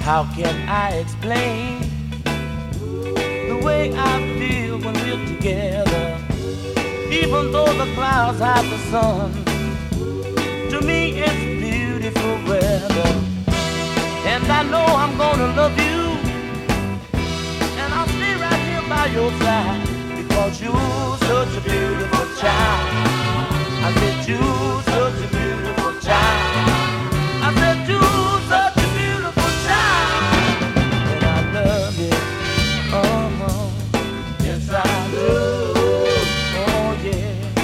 How can I explain the way I feel when we're together? Even though the clouds hide the sun, to me it's beautiful weather. And I know I'm gonna love you, and I'll stay right here by your side, because you're such a beautiful child. I said you're such a beautiful child. I said you're such a beautiful child, and I love you. Oh, yes I do. Oh yeah.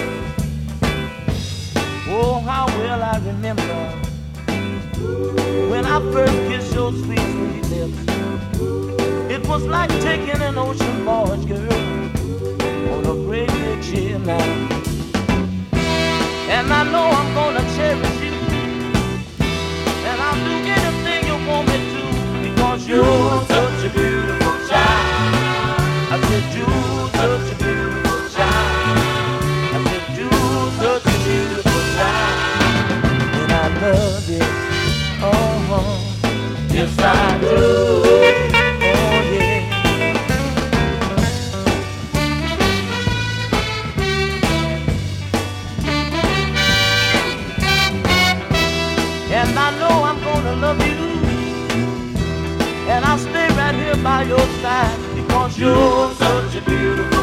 Oh, how well I remember when I first kissed your sweet, sweet lips. It was like taking an ocean voyage, girl, on a great big ship now. And I know I'm gonna cherish you, and I'll do anything you want me to, because you're such a beautiful child. I said you're such a beautiful child. I said you're such a beautiful child, and I love you. Oh, yes I do. Oh yeah. And I know I'm gonna love you, and I'll stay right here by your side, because you're such a beautiful